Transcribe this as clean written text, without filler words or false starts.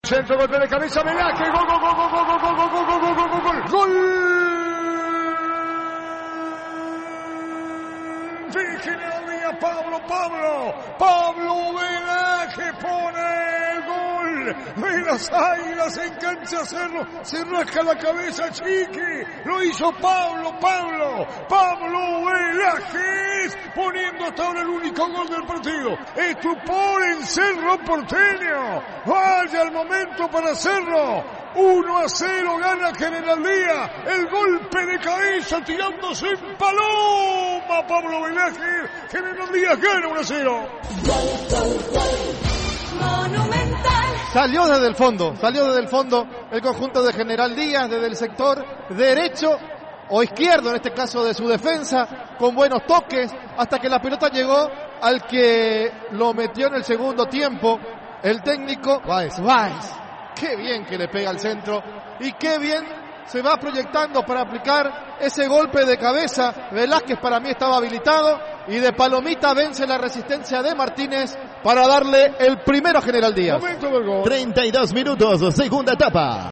Centro, golpe de cabeza, Velázquez, gol, gol, gol, gol, gol, gol, gol, gol, gol, gol, gol, gol, gol. De General Díaz, Pablo Velázquez pone el gol de las Águilas en cancha Cerro, se rasca la cabeza Chiqui, lo hizo Pablo Velázquez, poniendo hasta ahora el único gol del partido. Estupor en Cerro Porteño, vaya el momento para Cerro. 1-0 gana General Díaz, el golpe de cabeza tirándose en paloma Pablo Velázquez, General Díaz gana 1-0. Salió desde el fondo el conjunto de General Díaz, desde el sector derecho o izquierdo, en este caso de su defensa, con buenos toques, hasta que la pelota llegó al que lo metió en el segundo tiempo, el técnico Báez. Qué bien que le pega al centro y qué bien se va proyectando para aplicar ese golpe de cabeza. Velázquez para mí estaba habilitado y de palomita vence la resistencia de Martínez para darle el primero a General Díaz. 32 minutos, segunda etapa.